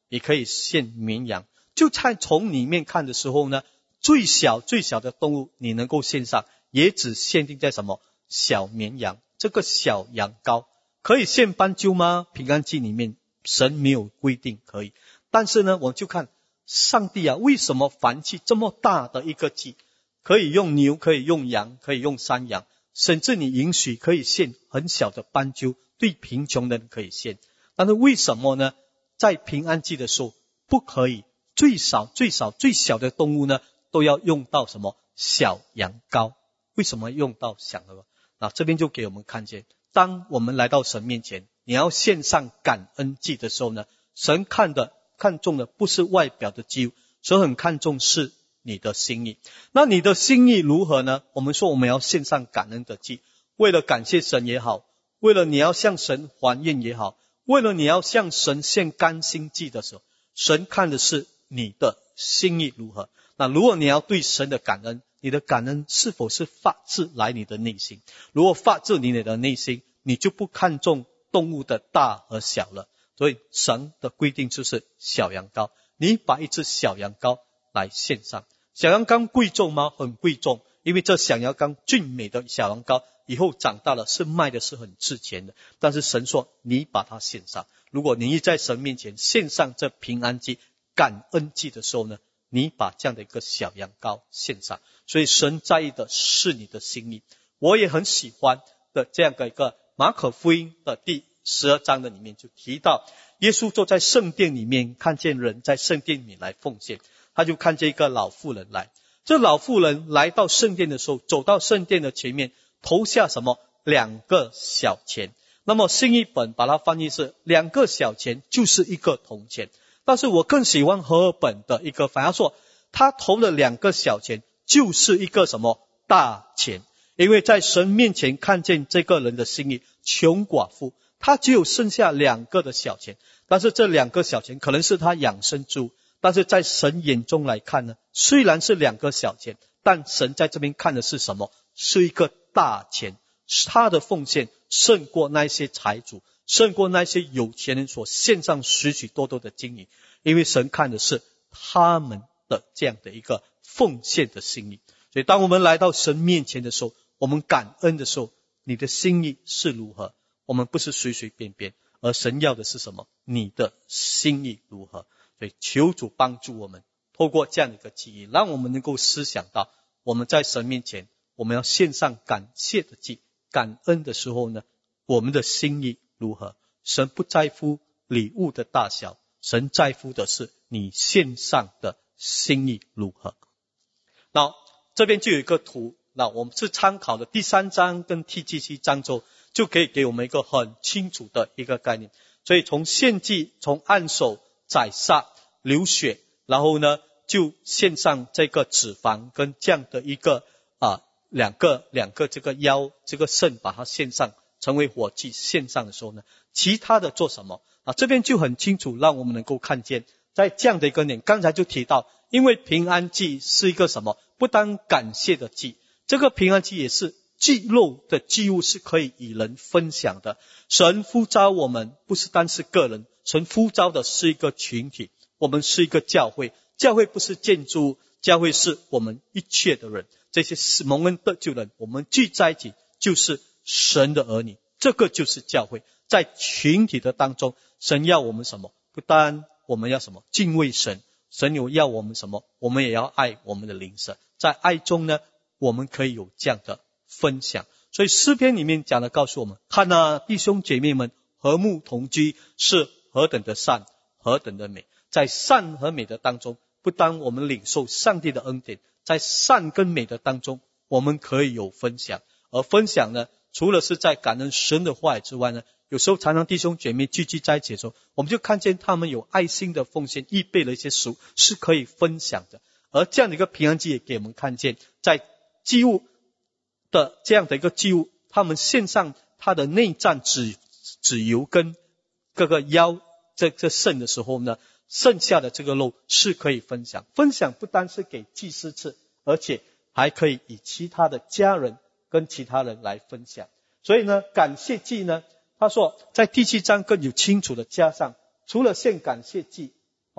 也可以献绵羊。就在从里面看的时候呢，最小最小的动物你能够献上，也只限定在什么？小绵羊，这个小羊羔。可以献斑鸠吗？平安祭里面神没有规定可以。但是呢，我就看上帝啊，为什么凡祭这么大的一个祭，可以用牛，可以用羊，可以用山羊，甚至你允许可以献很小的斑鸠，对贫穷的人可以献。但是为什么呢？在平安祭的时候不可以？最少最少最小的动物呢，都要用到什么？小羊羔。为什么用到小羊羔？那这边就给我们看见，当我们来到神面前，你要献上感恩祭的时候呢，神看的看重的不是外表的祭物，神很看重是你的心意。那你的心意如何呢？我们说我们要献上感恩的祭，为了感谢神也好，为了你要向神还愿也好，为了你要向神献甘心祭的时候，神看的是你的心意如何。那如果你要对神的感恩，你的感恩是否是发自来你的内心？如果发自你的内心，你就不看重动物的大和小了。所以神的规定就是小羊羔，你把一只小羊羔来献上。小羊羔贵重吗？很贵重，因为这小羊羔俊美的小羊羔以后长大了是卖的是很值钱的。但是神说你把它献上。如果你在神面前献上这平安祭、感恩祭的时候呢，你把这样的一个小羊羔献上。所以神在意的是你的心意。我也很喜欢的这样的一个马可福音的第十二章的里面就提到，耶稣坐在圣殿里面，看见人在圣殿里来奉献，他就看见一个老妇人来。这老妇人来到圣殿的时候，走到圣殿的前面，投下什么？两个小钱。那么新译本把它翻译是两个小钱就是一个铜钱。但是我更喜欢和合本的一个反而说，他投了两个小钱就是一个什么？大钱。因为在神面前看见这个人的心意，穷寡妇，他只有剩下两个的小钱，但是这两个小钱可能是他养生之物，但是在神眼中来看呢，虽然是两个小钱，但神在这边看的是什么？是一个大钱。他的奉献胜过那些财主，胜过那些有钱人所献上许许多多的金银，因为神看的是他们的这样的一个奉献的心意。所以当我们来到神面前的时候，我们感恩的时候，你的心意是如何？我们不是随随便便，而神要的是什么？你的心意如何？所以求主帮助我们，透过这样的一个记忆，让我们能够思想到，我们在神面前，我们要献上感谢的祭，感恩的时候呢，我们的心意如何？神不在乎礼物的大小，神在乎的是你献上的心意如何。那这边就有一个图，那我们是参考的第三章跟第第七章中，就可以给我们一个很清楚的一个概念。所以从献祭，从按手、宰杀、流血，然后呢就献上这个脂肪跟这样的一个啊两个两个这个腰这个肾，把它献上成为火祭献上的时候呢，其他的做什么啊？这边就很清楚让我们能够看见，在这样的一个点，刚才就提到，因为平安祭是一个什么？不单感谢的祭，这个平安祭也是祭肉的祭物，是可以与人分享的。神呼召我们不是单是个人，神呼召的是一个群体，我们是一个教会。教会不是建筑物，教会是我们一切的人，这些蒙恩得救人，我们聚在一起就是神的儿女，这个就是教会。在群体的当中，神要我们什么？不单我们要什么？敬畏神。神有要我们什么？我们也要爱我们的邻舍。在爱中呢，我们可以有这样的分享。所以诗篇里面讲的告诉我们，看啊，弟兄姐妹们和睦同居是何等的善，何等的美。在善和美的当中，不单我们领受上帝的恩典，在善跟美的当中，我们可以有分享。而分享呢，除了是在感恩神的话语之外呢，有时候常常弟兄姐妹聚集在一起的时候，我们就看见他们有爱心的奉献，预备了一些食物是可以分享的。而这样的一个平安祭也给我们看见，在祭物的这样的一个祭物，他们献上他的内脏脂脂油跟各个腰这这肾的时候呢，剩下的这个肉是可以分享。分享不单是给祭司吃，而且还可以与其他的家人跟其他人来分享。所以呢，感谢祭呢，他说在第七章更有清楚的加上，除了献感谢祭，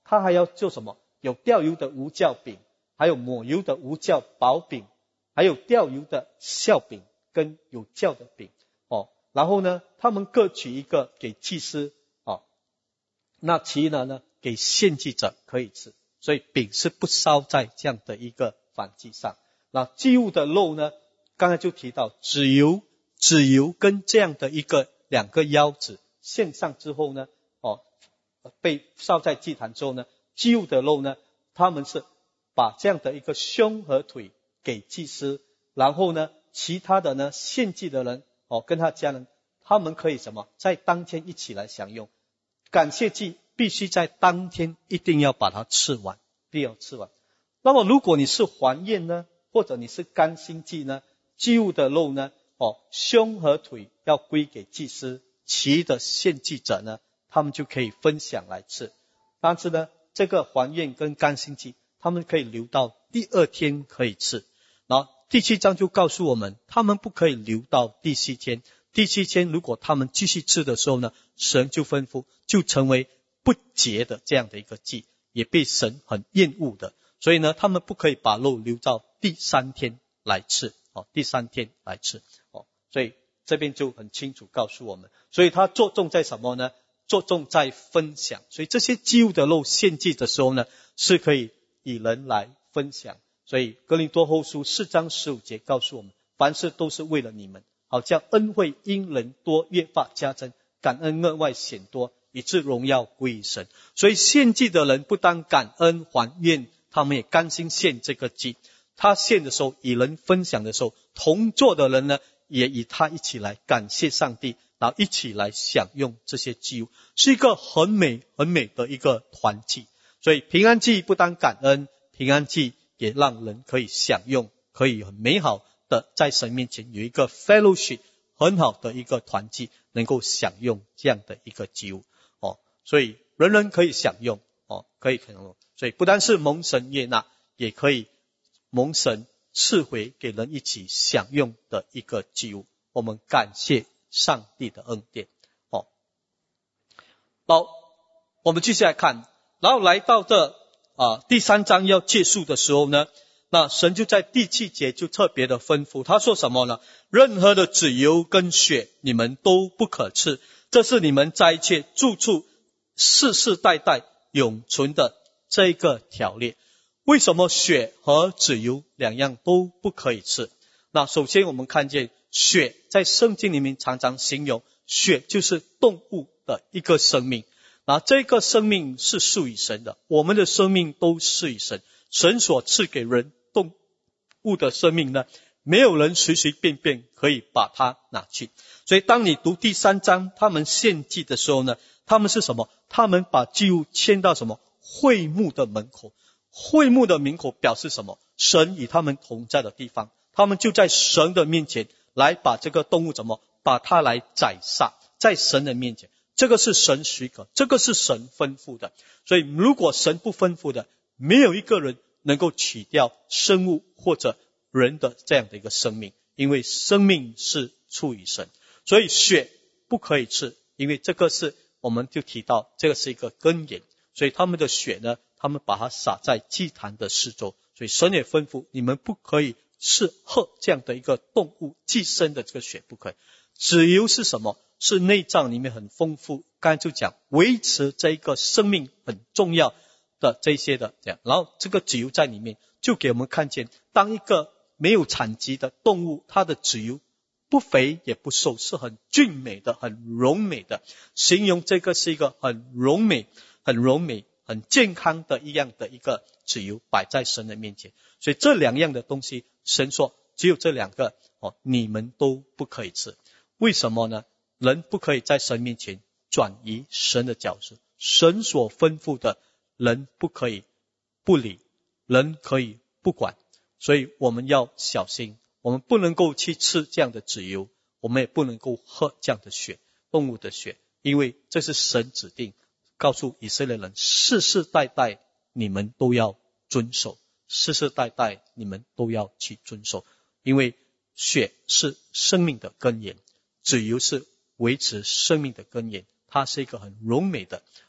他还要做什么？有吊油的无酵饼，还有抹油的无酵薄饼，还有吊油的酵饼跟有酵的饼哦。然后呢，他们各取一个给祭司哦，那其余的呢给献祭者可以吃。所以饼是不烧在这样的一个燔祭上。那祭物的肉呢，刚才就提到脂油，脂油跟这样的一个两个腰子献上之后呢，哦，被烧在祭坛之后呢，祭物的肉呢，他们是把这样的一个胸和腿给祭司，然后呢，其他的呢，献祭的人哦，跟他家人，他们可以什么，在当天一起来享用。感谢祭必须在当天一定要把它吃完，必要吃完。那么如果你是还愿呢，或者你是甘心祭呢，祭物的肉呢，哦，胸和腿要归给祭司，其余的献祭者呢，他们就可以分享来吃。但是呢，这个还愿跟甘心祭，他们可以留到第二天可以吃。然后第七章就告诉我们，他们不可以留到第七天。第七天如果他们继续吃的时候呢，神就吩咐，就成为不洁的这样的一个祭，也被神很厌恶的。所以呢，他们不可以把肉留到第三天来吃哦，第三天来吃哦。所以这边就很清楚告诉我们，所以他着重在什么呢？着重在分享。所以这些祭物的肉献祭的时候呢，是可以以人来分享。所以哥林多后书四章十五节告诉我们，凡事都是为了你们，好叫恩惠因人多越发加增，感恩额外显多，以致荣耀归于神。所以献祭的人不单感恩还愿，他们也甘心献这个祭。他献的时候，与人分享的时候，同坐的人呢，也与他一起来感谢上帝，然后一起来享用这些祭物，是一个很美很美的一个团契。所以平安祭不单感恩，平安祭也让人可以享用，可以很美好的在神面前有一个 fellowship， 很好的一个团契，能够享用这样的一个祭物哦。所以人人可以享用哦，可以享用。所以不单是蒙神悦纳，也可以蒙神赐回给人一起享用的一个祭物。我们感谢上帝的恩典哦。好，我们继续来看，然后来到这啊第三章要结束的时候呢，那神就在第七节就特别的吩咐，他说什么呢？任何的脂油跟血你们都不可吃，这是你们在一切住处世世代代永存的这个条例。为什么血和脂油两样都不可以吃？那首先我们看见血在圣经里面常常形容，血就是动物的一个生命，那这个生命是属于神的，我们的生命都是与神，神所赐给人动物的生命呢，没有人随随便便可以把它拿去。所以当你读第三章他们献祭的时候呢，他们是什么？他们把祭物牵到什么？会幕的门口。会幕的门口表示什么？神与他们同在的地方，他们就在神的面前来把这个动物怎么把它来宰杀，在神的面前，这个是神许可，这个是神吩咐的。所以如果神不吩咐的，没有一个人能够取掉生物或者人的这样的一个生命，因为生命是出于神。所以血不可以吃，因为这个是我们就提到这个是一个根源，所以他们的血呢，他们把它洒在祭坛的四周。所以神也吩咐你们不可以吃喝这样的一个动物寄生的这个血，不可以。脂油是什么？是内脏里面很丰富，刚才就讲维持这一个生命很重要的这些的这样，然后这个脂油在里面就给我们看见，当一个没有产疾的动物，它的脂油不肥也不瘦，是很俊美的，很柔美的，形容这个是一个很柔美很柔美很健康的一样的一个脂油摆在神的面前。所以这两样的东西，神说只有这两个哦，你们都不可以吃。为什么呢？人不可以在神面前转移神的角色，神所吩咐的人不可以不理，人可以不管。所以我们要小心，我们不能够去吃这样的脂油，我们也不能够喝这样的血，动物的血，因为这是神指定告诉以色列人，世世代代你们都要遵守，世世代代你们都要去遵守。因为血是生命的根源，脂油是维持生命的根源，它是一个很柔美的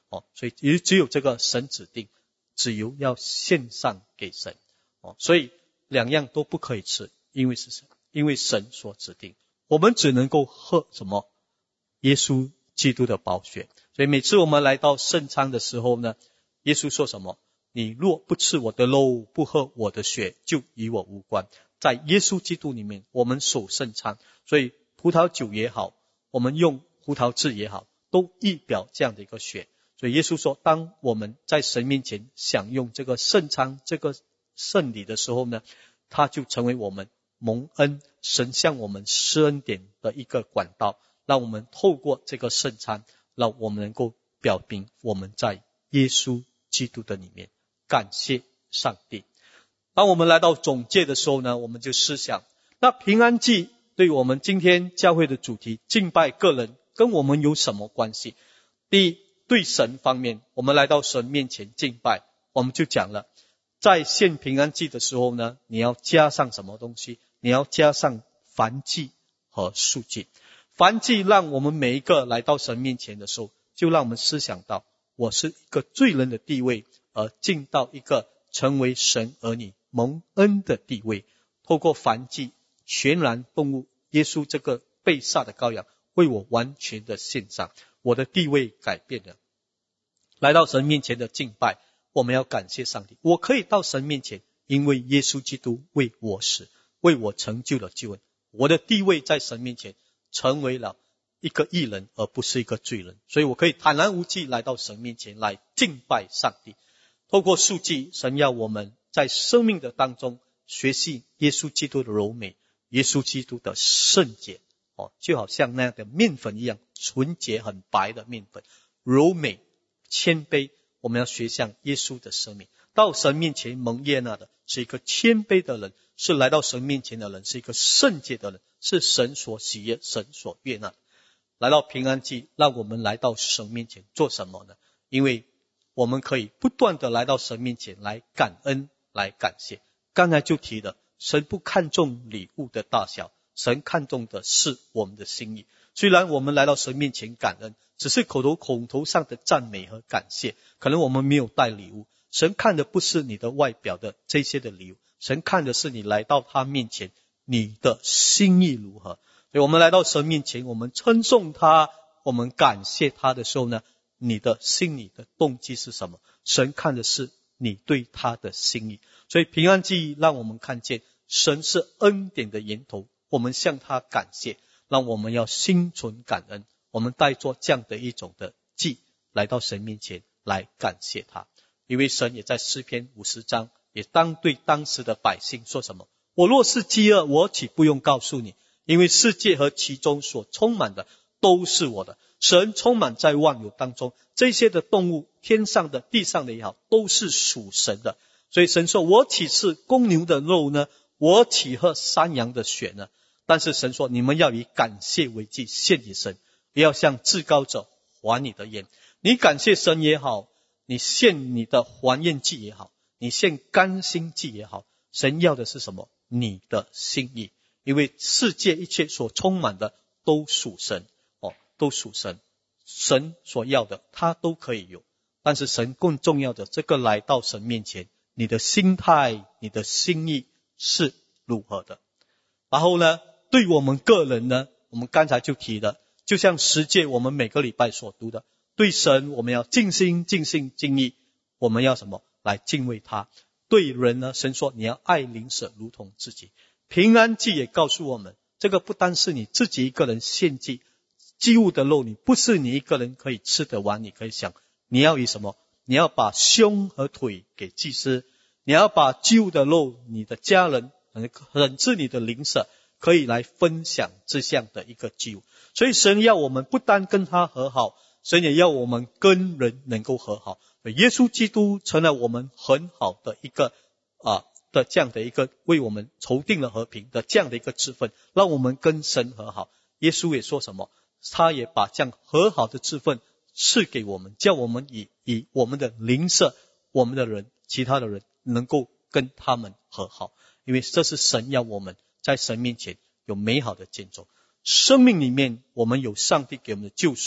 哦，所以也只有这个神指定，只有要献上给神哦，所以两样都不可以吃，因为是神，因为神所指定，我们只能够喝什么？耶稣基督的宝血。所以每次我们来到圣餐的时候呢，耶稣说什么？你若不吃我的肉，不喝我的血，就与我无关。在耶稣基督里面，我们守圣餐，所以葡萄酒也好，我们用葡萄汁也好，都预表这样的一个血。所以耶稣说，当我们在神面前享用这个圣餐，这个圣礼的时候呢，它就成为我们蒙恩，神向我们施恩典的一个管道，让我们透过这个圣餐，让我们能够表明我们在耶稣基督的里面。感谢上帝。当我们来到总结的时候呢，我们就思想，那平安祭对我们今天教会的主题敬拜个人跟我们有什么关系？第一，对神方面，我们来到神面前敬拜，我们就讲了，在献平安祭的时候呢，你要加上什么东西？你要加上燔祭和素祭。燔祭让我们每一个来到神面前的时候，就让我们思想到，我是一个罪人的地位，而进到一个成为神儿女蒙恩的地位。透过燔祭，全然动物耶稣这个被杀的羔羊为我完全的献上，我的地位改变了。来到神面前的敬拜，我们要感谢上帝，我可以到神面前，因为耶稣基督为我死，为我成就了救恩。我的地位在神面前成为了一个义人，而不是一个罪人，所以我可以坦然无惧来到神面前来敬拜上帝。透过素祭，神要我们在生命的当中学习耶稣基督的柔美，耶稣基督的圣洁哦，就好像那样的面粉一样，纯洁很白的面粉，柔美谦卑。我们要学像耶稣的生命，到神面前蒙悦纳的是一个谦卑的人，是来到神面前的人，是一个圣洁的人，是神所喜悦，神所悦纳。来到平安祭，让我们来到神面前做什么呢？因为我们可以不断的来到神面前来感恩，来感谢。刚才就提了，神不看重礼物的大小，神看重的是我们的心意。虽然我们来到神面前感恩，只是口头口头上的赞美和感谢，可能我们没有带礼物，神看的不是你的外表的这些的礼物，神看的是你来到他面前你的心意如何。所以我们来到神面前，我们称颂他，我们感谢他的时候呢，你的心里的动机是什么？神看的是你对他的心意。所以平安祭让我们看见神是恩典的源头，我们向他感谢，让我们要心存感恩，我们带着这样的一种的祭来到神面前来感谢他。因为神也在诗篇五十章也当对当时的百姓说什么？我若是饥饿，我岂不用告诉你？因为世界和其中所充满的都是我的。神充满在万有当中，这些的动物，天上的地上的也好，都是属神的。所以神说，我岂是公牛的肉呢？我岂喝山羊的血呢？但是神说，你们要以感谢为祭献给神，也要向至高者还你的愿。你感谢神也好，你献你的还愿祭也好，你献甘心祭也好，神要的是什么？你的心意。因为世界一切所充满的都属神哦，都属神，神所要的他都可以有。但是神更重要的，这个来到神面前，你的心态，你的心意是如何的。然后呢，对我们个人呢，我们刚才就提了，就像十诫我们每个礼拜所读的，对神我们要尽心尽性尽意，我们要什么？来敬畏他。对人呢，神说你要爱邻舍如同自己。平安祭也告诉我们，这个不单是你自己一个人献祭，祭物的肉你不是你一个人可以吃得完，你可以想，你要以什么？你要把胸和腿给祭司，你要把祭物的肉，你的家人甚至你的邻舍可以来分享这项的一个祭物。所以神要我们不单跟他和好，神也要我们跟人能够和好。耶稣基督成了我们很好的一个啊的这样的一个为我们筹定了和平的这样的一个职分，让我们跟神和好。耶稣也说什么？他也把这样和好的职分赐给我们，叫我们以以我们的邻舍，我们的人，其他的人能够跟他们和好。因为这是神要我们在神面前有美好的见证。生命里面我们有上帝给我们的救赎，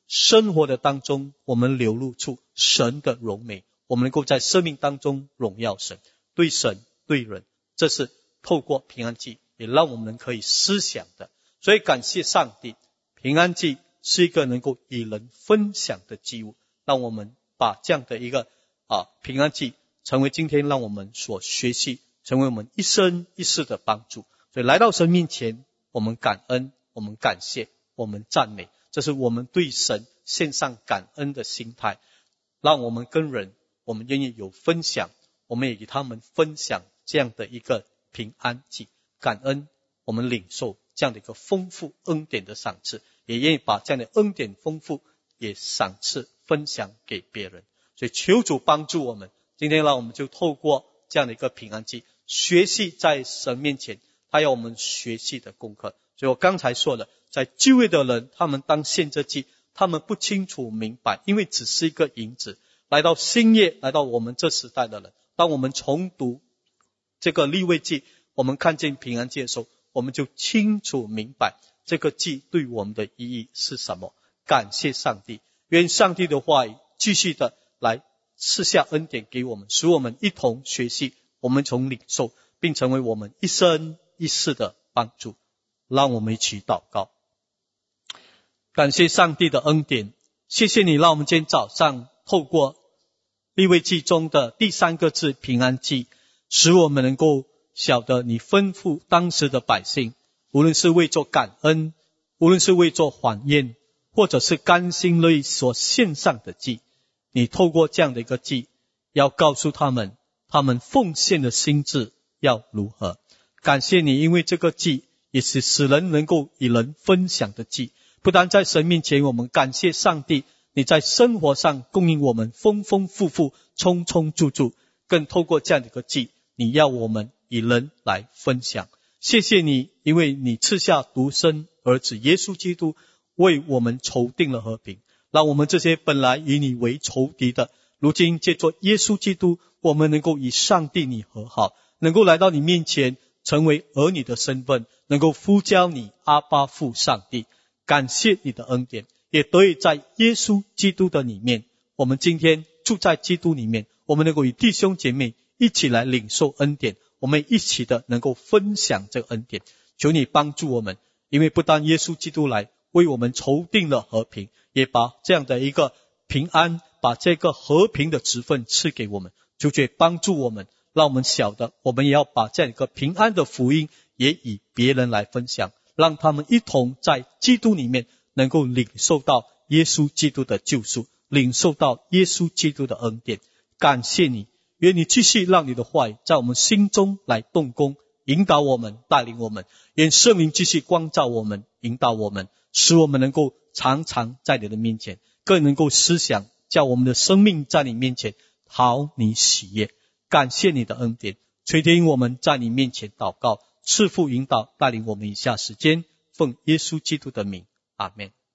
生活的当中我们流露出神的荣美，我们能够在生命当中荣耀神，对神对人，这是透过平安祭也让我们可以思想的。所以感谢上帝，平安祭是一个能够与人分享的祭物，让我们把这样的一个啊平安祭成为今天让我们所学习，成为我们一生一世的帮助。所以来到神面前，我们感恩，我们感谢，我们赞美，这是我们对神献上感恩的心态，让我们跟人，我们愿意有分享，我们也与他们分享这样的一个平安祭，感恩我们领受这样的一个丰富恩典的赏赐，也愿意把这样的恩典丰富也赏赐分享给别人。所以求主帮助我们，今天让我们就透过这样的一个平安祭，学习在神面前他要我们学习的功课。所以我刚才说了，在就业的人，他们当献这祭，他们不清楚明白，因为只是一个银子。来到新业，来到我们这时代的人，当我们重读这个利未记，我们看见平安祭的时候，我们就清楚明白这个祭对我们的意义是什么。感谢上帝，愿上帝的话语继续的来赐下恩典给我们，使我们一同学习，我们从领受并成为我们一生一世的帮助。让我们一起祷告。感谢上帝的恩典，谢谢你让我们今天早上透过利未记中的第三个字平安祭，使我们能够晓得你吩咐当时的百姓，无论是为做感恩，无论是为做还愿，或者是甘心乐意所献上的祭，你透过这样的一个祭，要告诉他们他们奉献的心志要如何。感谢你，因为这个祭也是使人能够与人分享的祭。不但在神面前我们感谢上帝，你在生活上供应我们丰丰富富充充足足，更透过这样的一个祭，你要我们与人来分享。谢谢你，因为你赐下独生儿子耶稣基督，为我们筹定了和平，让我们这些本来与你为仇敌的，如今借着耶稣基督，我们能够与上帝你和好，能够来到你面前，成为儿女的身份，能够呼叫你阿爸父上帝。感谢你的恩典，也得以在耶稣基督的里面，我们今天住在基督里面，我们能够与弟兄姐妹一起来领受恩典，我们一起的能够分享这个恩典。求你帮助我们，因为不但耶稣基督来为我们筹定了和平，也把这样的一个平安，把这个和平的职分赐给我们。求主帮助我们，让我们晓得我们也要把这样一个平安的福音也与别人来分享，让他们一同在基督里面能够领受到耶稣基督的救赎，领受到耶稣基督的恩典。感谢你，愿你继续让你的话语在我们心中来动工，引导我们，带领我们。愿圣灵继续光照我们，引导我们，使我们能够常常在你的面前，更能够思想，叫我们的生命在你面前讨你喜悦。感谢你的恩典，垂听我们在你面前祷告，赐福引导带领我们以下时间，奉耶稣基督的名，阿们。